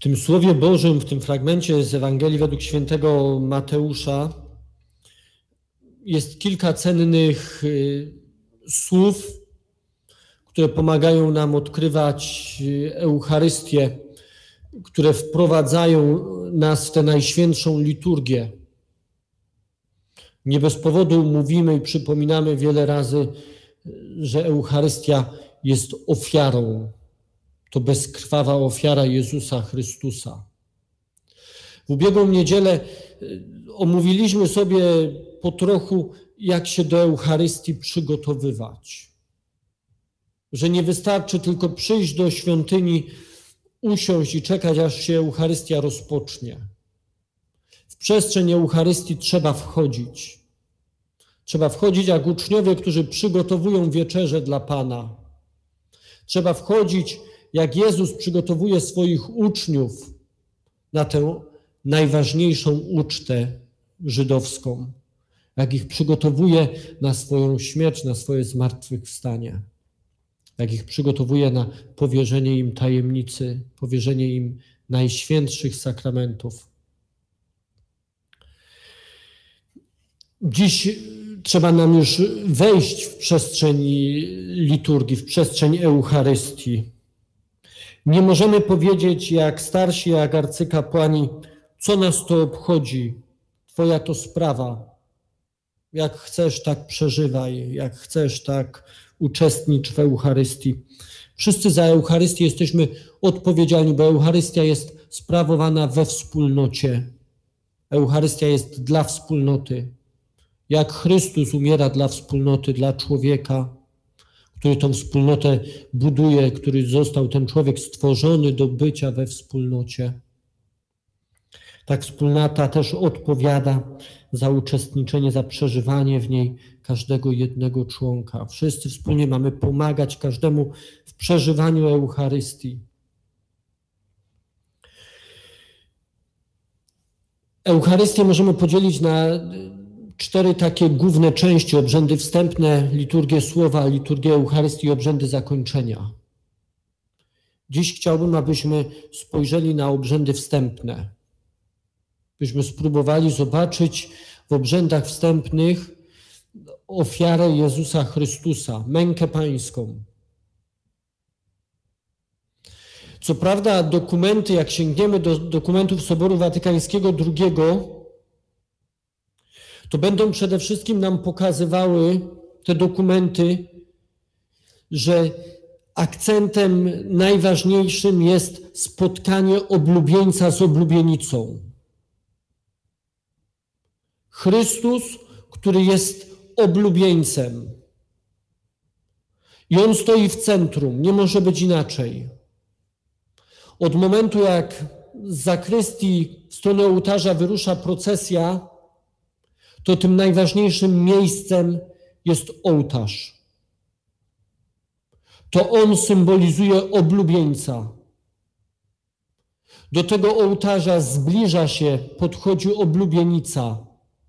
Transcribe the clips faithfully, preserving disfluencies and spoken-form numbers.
tym Słowie Bożym, w tym fragmencie z Ewangelii według świętego Mateusza jest kilka cennych słów, które pomagają nam odkrywać Eucharystię, które wprowadzają nas w tę najświętszą liturgię. Nie bez powodu mówimy i przypominamy wiele razy, że Eucharystia jest ofiarą. To bezkrwawa ofiara Jezusa Chrystusa. W ubiegłą niedzielę omówiliśmy sobie po trochu, jak się do Eucharystii przygotowywać. Że nie wystarczy tylko przyjść do świątyni, usiąść i czekać, aż się Eucharystia rozpocznie. W przestrzeń Eucharystii trzeba wchodzić. Trzeba wchodzić jak uczniowie, którzy przygotowują wieczerzę dla Pana. Trzeba wchodzić, jak Jezus przygotowuje swoich uczniów na tę najważniejszą ucztę żydowską. Jak ich przygotowuje na swoją śmierć, na swoje zmartwychwstanie. Jak ich przygotowuje na powierzenie im tajemnicy, powierzenie im najświętszych sakramentów. Dziś trzeba nam już wejść w przestrzeń liturgii, w przestrzeń Eucharystii. Nie możemy powiedzieć jak starsi, jak arcykapłani, co nas to obchodzi, twoja to sprawa. Jak chcesz, tak przeżywaj, jak chcesz, tak uczestnicz w Eucharystii. Wszyscy za Eucharystię jesteśmy odpowiedzialni, bo Eucharystia jest sprawowana we wspólnocie. Eucharystia jest dla wspólnoty. Jak Chrystus umiera dla wspólnoty, dla człowieka, który tą wspólnotę buduje, który został ten człowiek stworzony do bycia we wspólnocie. Tak wspólnota też odpowiada za uczestniczenie, za przeżywanie w niej każdego jednego członka. Wszyscy wspólnie mamy pomagać każdemu w przeżywaniu Eucharystii. Eucharystię możemy podzielić na cztery takie główne części: obrzędy wstępne, liturgię słowa, liturgię Eucharystii i obrzędy zakończenia. Dziś chciałbym, abyśmy spojrzeli na obrzędy wstępne. Byśmy spróbowali zobaczyć w obrzędach wstępnych ofiarę Jezusa Chrystusa, mękę pańską. Co prawda dokumenty, jak sięgniemy do dokumentów Soboru Watykańskiego drugiego, to będą przede wszystkim nam pokazywały te dokumenty, że akcentem najważniejszym jest spotkanie oblubieńca z oblubienicą. Chrystus, który jest oblubieńcem. I On stoi w centrum, nie może być inaczej. Od momentu, jak z zakrystii w stronę ołtarza wyrusza procesja, to tym najważniejszym miejscem jest ołtarz. To on symbolizuje oblubieńca. Do tego ołtarza zbliża się, podchodzi oblubienica.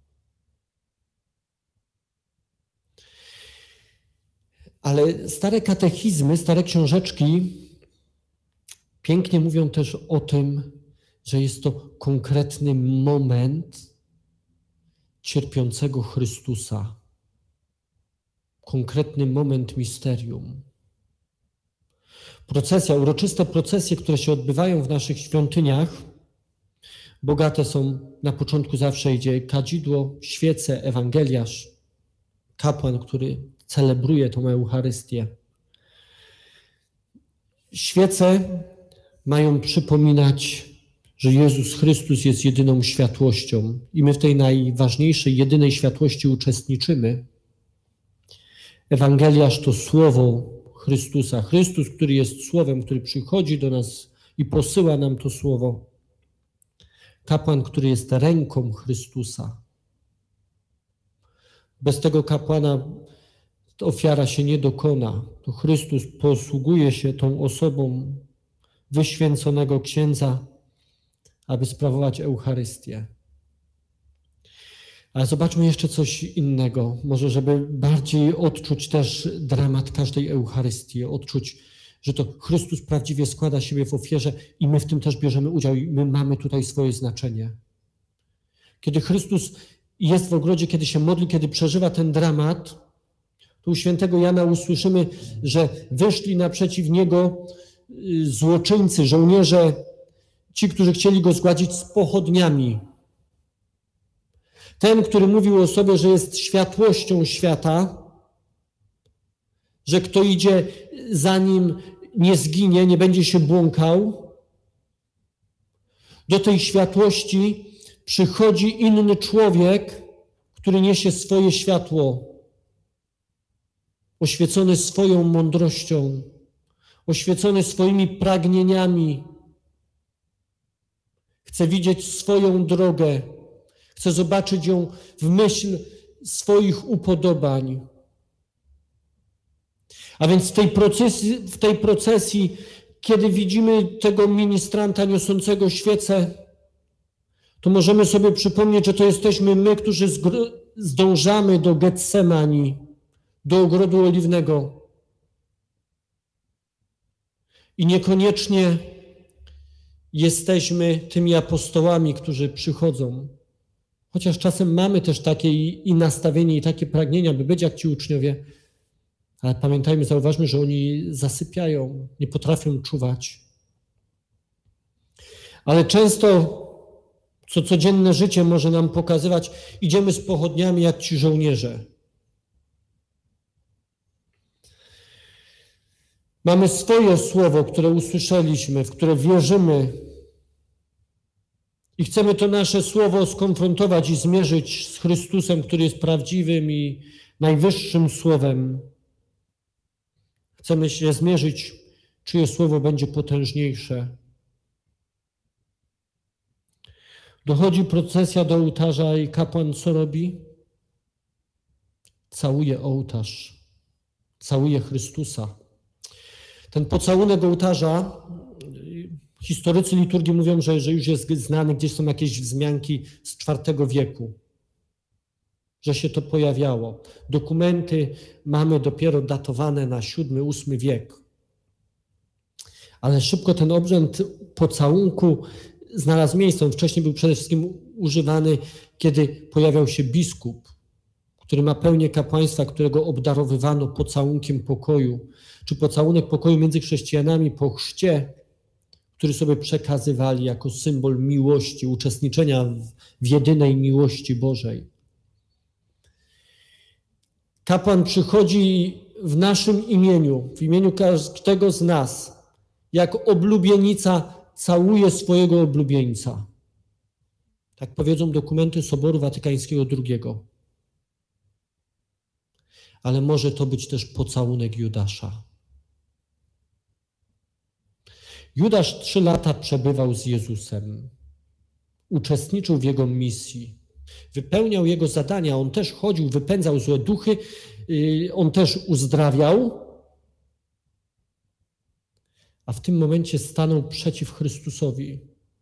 Ale stare katechizmy, stare książeczki pięknie mówią też o tym, że jest to konkretny moment cierpiącego Chrystusa. Konkretny moment misterium. Procesja, uroczyste procesje, które się odbywają w naszych świątyniach, bogate są. Na początku zawsze idzie kadzidło, świece, ewangeliarz, kapłan, który celebruje tą Eucharystię. Świece mają przypominać, że Jezus Chrystus jest jedyną światłością i my w tej najważniejszej, jedynej światłości uczestniczymy. Ewangeliarz to słowo Chrystusa. Chrystus, który jest słowem, który przychodzi do nas i posyła nam to słowo. Kapłan, który jest ręką Chrystusa. Bez tego kapłana ofiara się nie dokona. To Chrystus posługuje się tą osobą wyświęconego księdza, aby sprawować Eucharystię. Ale zobaczmy jeszcze coś innego. Może żeby bardziej odczuć też dramat każdej Eucharystii, odczuć że to Chrystus prawdziwie składa siebie w ofierze i my w tym też bierzemy udział i my mamy tutaj swoje znaczenie. Kiedy Chrystus jest w ogrodzie, kiedy się modli, kiedy przeżywa ten dramat, to u świętego Jana usłyszymy, że wyszli naprzeciw Niego złoczyńcy, żołnierze, ci, którzy chcieli Go zgładzić z pochodniami. Ten, który mówił o sobie, że jest światłością świata, że kto idzie za Nim nie zginie, nie będzie się błąkał. Do tej światłości przychodzi inny człowiek, który niesie swoje światło, oświecony swoją mądrością, oświecony swoimi pragnieniami. Chce widzieć swoją drogę, chce zobaczyć ją w myśl swoich upodobań. A więc w tej procesji, w tej procesji, kiedy widzimy tego ministranta niosącego świecę, to możemy sobie przypomnieć, że to jesteśmy my, którzy zdążamy do Getsemani, do ogrodu oliwnego. I niekoniecznie jesteśmy tymi apostołami, którzy przychodzą. Chociaż czasem mamy też takie i, i nastawienie, i takie pragnienia, by być jak ci uczniowie. Ale pamiętajmy, zauważmy, że oni zasypiają, nie potrafią czuwać. Ale często, co codzienne życie może nam pokazywać, idziemy z pochodniami jak ci żołnierze. Mamy swoje słowo, które usłyszeliśmy, w które wierzymy i chcemy to nasze słowo skonfrontować i zmierzyć z Chrystusem, który jest prawdziwym i najwyższym słowem. Chcemy się zmierzyć, czyje słowo będzie potężniejsze. Dochodzi procesja do ołtarza i kapłan co robi? Całuje ołtarz, całuje Chrystusa. Ten pocałunek ołtarza, historycy liturgii mówią, że, że już jest znany, gdzieś są jakieś wzmianki z czwartego wieku, że się to pojawiało. Dokumenty mamy dopiero datowane na siódmy, ósmy wiek. Ale szybko ten obrzęd pocałunku znalazł miejsce. On wcześniej był przede wszystkim używany, kiedy pojawiał się biskup, który ma pełnię kapłaństwa, którego obdarowywano pocałunkiem pokoju, czy pocałunek pokoju między chrześcijanami po chrzcie, który sobie przekazywali jako symbol miłości, uczestniczenia w, w jedynej miłości Bożej. Kapłan przychodzi w naszym imieniu, w imieniu każdego z nas, jak oblubienica całuje swojego oblubieńca. Tak powiedzą dokumenty Soboru Watykańskiego drugiego. Ale może to być też pocałunek Judasza. Judasz trzy lata przebywał z Jezusem. Uczestniczył w Jego misji. Wypełniał Jego zadania. On też chodził, wypędzał złe duchy. On też uzdrawiał. A w tym momencie stanął przeciw Chrystusowi.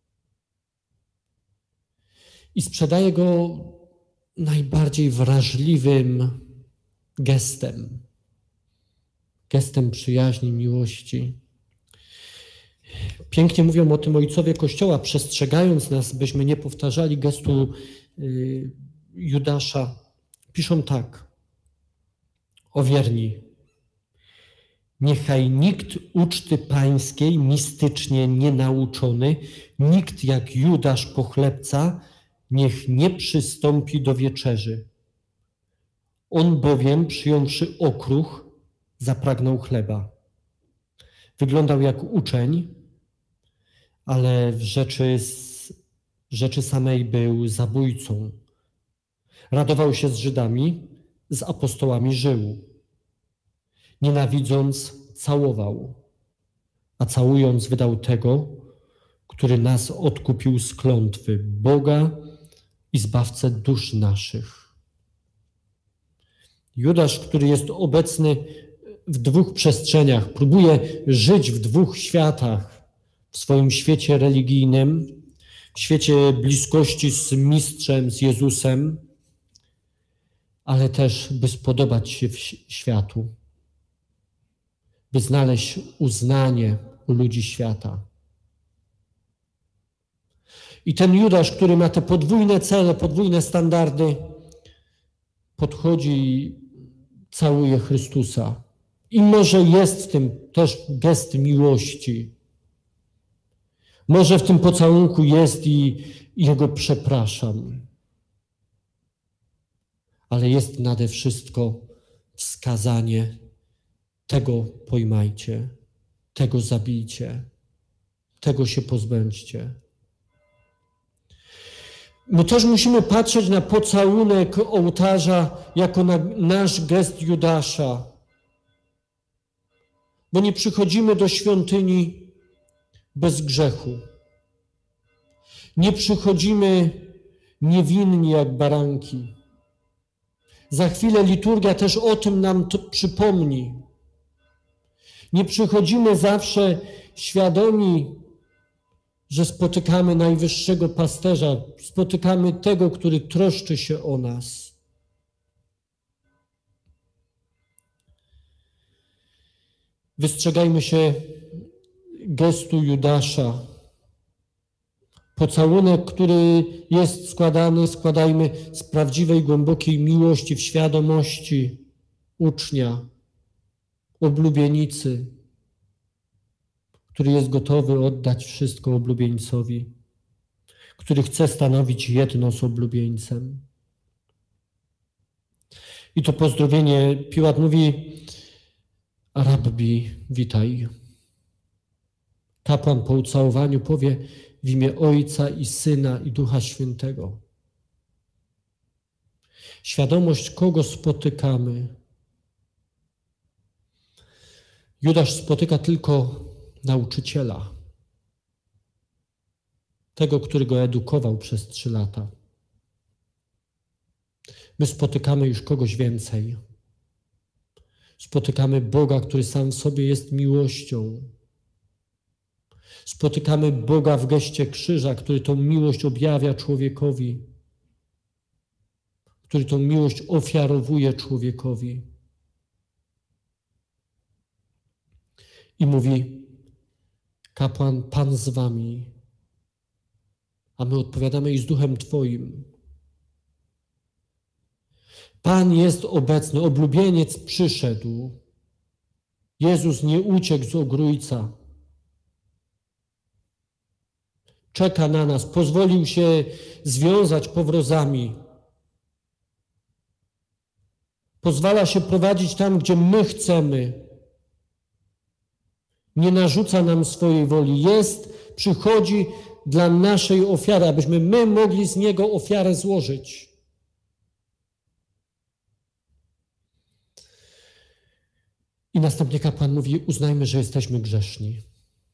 I sprzedaje Go najbardziej wrażliwym gestem. Gestem przyjaźni, miłości. Pięknie mówią o tym ojcowie Kościoła, przestrzegając nas, byśmy nie powtarzali gestu y, Judasza. Piszą tak: o wierni, niechaj nikt uczty pańskiej mistycznie nienauczony, nikt jak Judasz pochlebca, niech nie przystąpi do wieczerzy. On bowiem, przyjąwszy okruch, zapragnął chleba. Wyglądał jak uczeń, ale w rzeczy, rzeczy samej był zabójcą. Radował się z Żydami, z apostołami żył. Nienawidząc, całował, a całując wydał tego, który nas odkupił z klątwy, Boga i Zbawcę dusz naszych. Judasz, który jest obecny w dwóch przestrzeniach, próbuje żyć w dwóch światach, w swoim świecie religijnym, w świecie bliskości z Mistrzem, z Jezusem, ale też by spodobać się w światu. by znaleźć uznanie u ludzi świata. I ten Judasz, który ma te podwójne cele, podwójne standardy, podchodzi i całuje Chrystusa. I może jest w tym też gest miłości. Może w tym pocałunku jest i Jego przepraszam. Ale jest nade wszystko wskazanie: tego pojmajcie, tego zabijcie, tego się pozbędźcie. My też musimy patrzeć na pocałunek ołtarza jako na nasz gest Judasza. Bo nie przychodzimy do świątyni bez grzechu. Nie przychodzimy niewinni jak baranki. Za chwilę liturgia też o tym nam to przypomni. Nie przychodzimy zawsze świadomi, że spotykamy najwyższego pasterza, spotykamy tego, który troszczy się o nas. Wystrzegajmy się gestu Judasza. Pocałunek, który jest składany, składajmy z prawdziwej, głębokiej miłości, w świadomości ucznia, oblubienicy, który jest gotowy oddać wszystko oblubieńcowi, który chce stanowić jedno z oblubieńcem. I to pozdrowienie Piłat mówi: Rabbi, witaj. Kapłan po ucałowaniu powie: w imię Ojca i Syna i Ducha Świętego. Świadomość, kogo spotykamy. Judasz spotyka tylko nauczyciela, tego, który go edukował przez trzy lata. My spotykamy już kogoś więcej. Spotykamy Boga, który sam w sobie jest miłością. Spotykamy Boga w geście krzyża, który tą miłość objawia człowiekowi, który tą miłość ofiarowuje człowiekowi. I mówi: kapłan, Pan z wami. A my odpowiadamy: i z duchem Twoim. Pan jest obecny, oblubieniec przyszedł. Jezus nie uciekł z ogrójca. Czeka na nas, pozwolił się związać powrozami. Pozwala się prowadzić tam, gdzie my chcemy. Nie narzuca nam swojej woli. Jest, przychodzi dla naszej ofiary, abyśmy my mogli z Niego ofiarę złożyć. I następnie kapłan mówi: uznajmy, że jesteśmy grzeszni.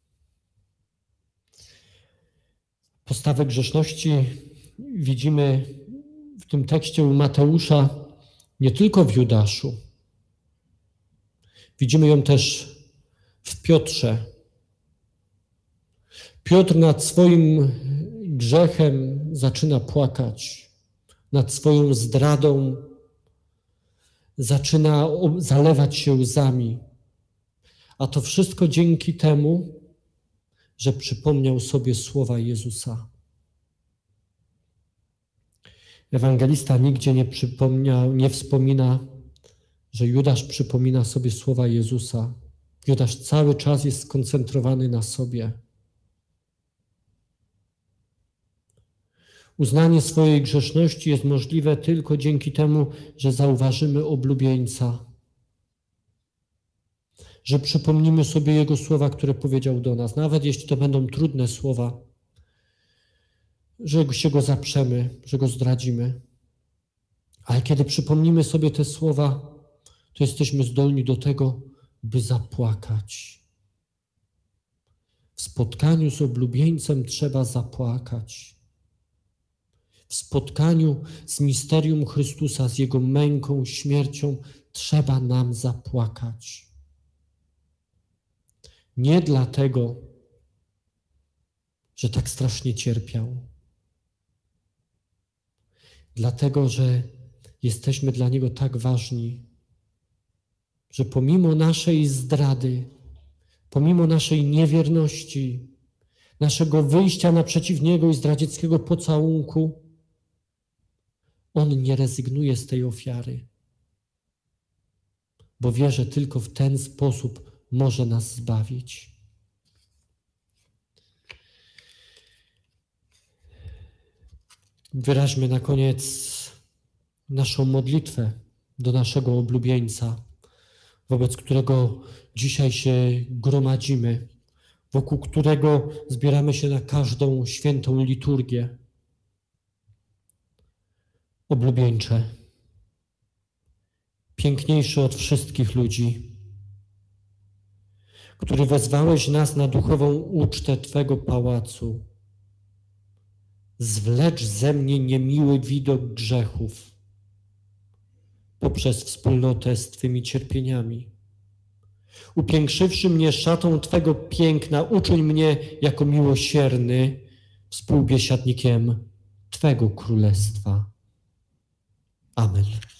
Postawę grzeszności widzimy w tym tekście u Mateusza nie tylko w Judaszu. Widzimy ją też w Piotrze. Piotr nad swoim grzechem zaczyna płakać, nad swoją zdradą zaczyna zalewać się łzami. A to wszystko dzięki temu, że przypomniał sobie słowa Jezusa. Ewangelista nigdzie nie przypomniał, nie wspomina, że Judasz przypomina sobie słowa Jezusa. Judasz cały czas jest skoncentrowany na sobie. Uznanie swojej grzeszności jest możliwe tylko dzięki temu, że zauważymy oblubieńca, że przypomnimy sobie Jego słowa, które powiedział do nas, nawet jeśli to będą trudne słowa, że się Go zaprzemy, że Go zdradzimy. Ale kiedy przypomnimy sobie te słowa, to jesteśmy zdolni do tego, by zapłakać. W spotkaniu z oblubieńcem trzeba zapłakać. W spotkaniu z misterium Chrystusa, z Jego męką, śmiercią, trzeba nam zapłakać. Nie dlatego, że tak strasznie cierpiał. Dlatego, że jesteśmy dla Niego tak ważni, że pomimo naszej zdrady, pomimo naszej niewierności, naszego wyjścia naprzeciw Niego i zdradzieckiego pocałunku, On nie rezygnuje z tej ofiary, bo wie, że tylko w ten sposób może nas zbawić. Wyraźmy na koniec naszą modlitwę do naszego oblubieńca, wobec którego dzisiaj się gromadzimy, wokół którego zbieramy się na każdą świętą liturgię. Oblubieńcze, piękniejszy od wszystkich ludzi, który wezwałeś nas na duchową ucztę Twego pałacu, zwlecz ze mnie niemiły widok grzechów poprzez wspólnotę z Twymi cierpieniami. Upiększywszy mnie szatą Twego piękna, uczyń mnie jako miłosierny współbiesiadnikiem Twego królestwa. Amen.